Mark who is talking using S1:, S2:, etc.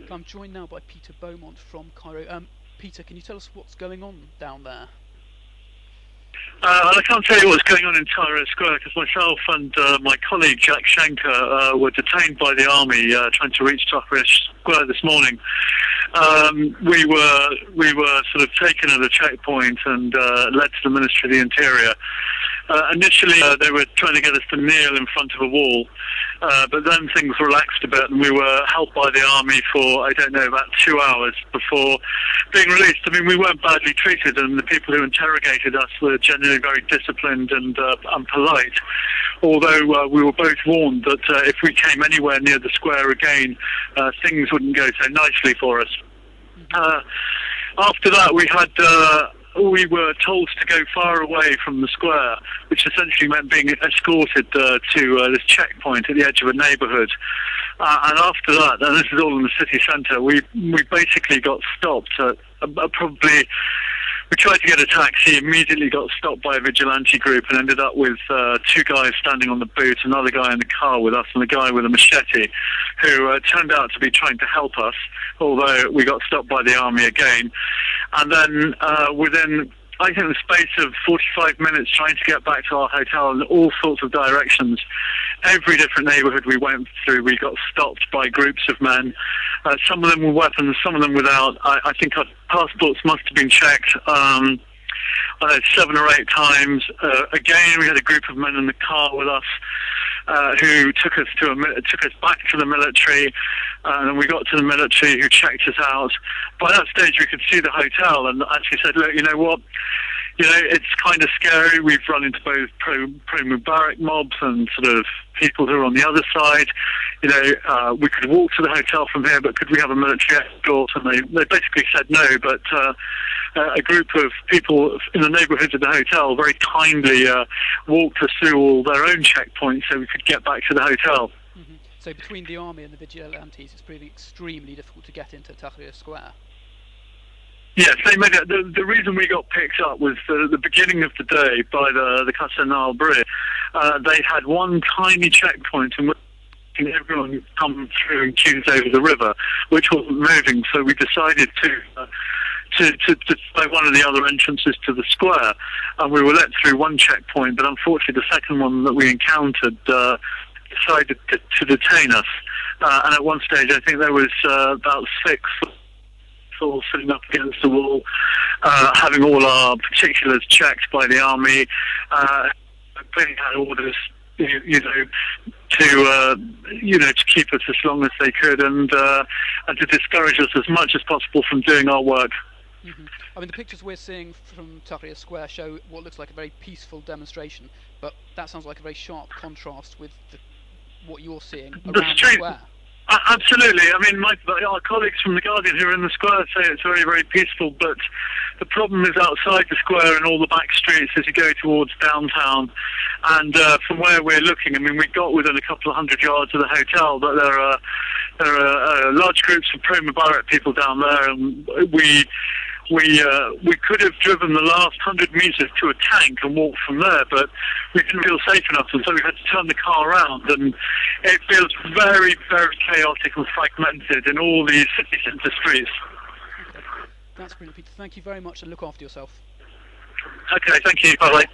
S1: I'm joined now by Peter Beaumont from Cairo. Peter, can you tell us what's going on down there?
S2: I can't tell you what's going on in Tahrir Square because myself and my colleague Jack Shanker were detained by the army trying to reach Tahrir Square this morning. We were sort of taken at a checkpoint and led to the Ministry of the Interior. Initially, they were trying to get us to kneel in front of a wall, but then things relaxed a bit and we were held by the army for, I don't know, about 2 hours before being released. I mean, we weren't badly treated and the people who interrogated us were generally very disciplined and polite, although we were both warned that if we came anywhere near the square again, things wouldn't go so nicely for us. After that, we were told to go far away from the square, which essentially meant being escorted to this checkpoint at the edge of a neighbourhood. And after that, and this is all in the city centre, we basically got stopped at probably... We tried to get a taxi, immediately got stopped by a vigilante group and ended up with 2 guys standing on the boot, another guy in the car with us and a guy with a machete who turned out to be trying to help us, although we got stopped by the army again. And then within, I think, the space of 45 minutes trying to get back to our hotel in all sorts of directions, every different neighbourhood we went through, we got stopped by groups of men. Some of them with weapons, some of them without. I think our passports must have been checked 7 or 8 times. Again, we had a group of men in the car with us who took us back to the military, and we got to the military who checked us out. By that stage, we could see the hotel and actually said, look, you know what? You know, it's kind of scary. We've run into both pro-Mubarak mobs and sort of people who are on the other side. You know, we could walk to the hotel from here, but could we have a military escort? And they basically said no, but a group of people in the neighbourhood of the hotel very kindly walked us through all their own checkpoints so we could get back to the hotel.
S1: Mm-hmm. So between the army and the vigilantes, it's proving extremely difficult to get into Tahrir Square.
S2: Yes, they made it. The reason we got picked up was the beginning of the day by the Hassan al-Banna. They had one tiny checkpoint in which everyone could come through in queues over the river, which wasn't moving. So we decided to try one of the other entrances to the square, and we were let through one checkpoint. But unfortunately, the second one that we encountered decided to detain us. And at one stage, I think there was about 6. All sitting up against the wall, having all our particulars checked by the army. They had orders, to keep us as long as they could and to discourage us as much as possible from doing our work.
S1: Mm-hmm. I mean, the pictures we're seeing from Tahrir Square show what looks like a very peaceful demonstration, but that sounds like a very sharp contrast with what you're seeing around the square.
S2: Absolutely. I mean, our colleagues from The Guardian who are in the square say it's very, very peaceful, but the problem is outside the square and all the back streets as you go towards downtown. And from where we're looking, I mean, we got within a couple of 100 yards of the hotel, but there are large groups of pro-Mubarak people down there, and we could have driven the last 100 metres to a tank and walked from there, but we didn't feel safe enough, and so we had to turn the car around, and it feels very, very chaotic and fragmented in all these city centre streets.
S1: Okay. That's brilliant, Peter. Thank you very much, and look after yourself.
S2: Okay, thank you. Bye-bye.